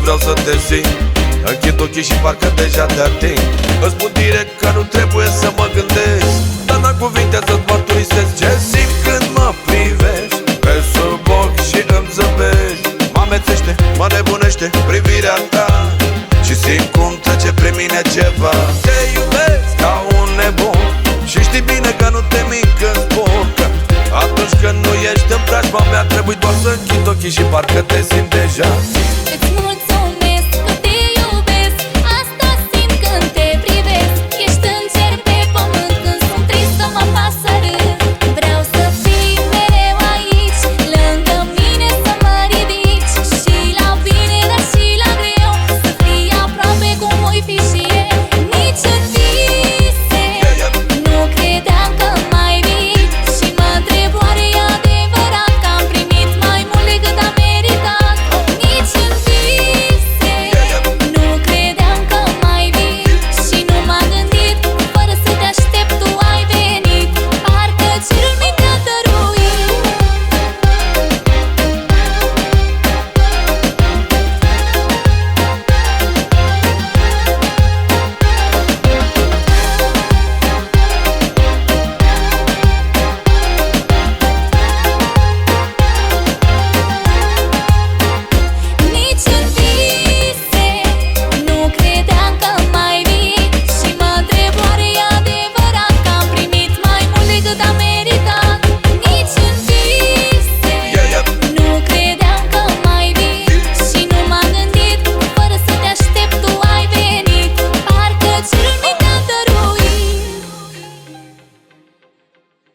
vreau să te simt. Închid ochii și parcă deja te ating. Îți spun direct că nu trebuie să mă gândesc, dar n-am cuvinte să-ți mărturisesc ce simt când mă privești pe sub ochi și îmi zâmbești. Mă amețește, mă nebunește privirea ta și simt cum trece prin mine ceva. Te iubesc ca un nebun și știi bine că nu te mint când spun că atunci când nu ești în preajma mea trebuie doar să închid ochii și parcă te simt deja.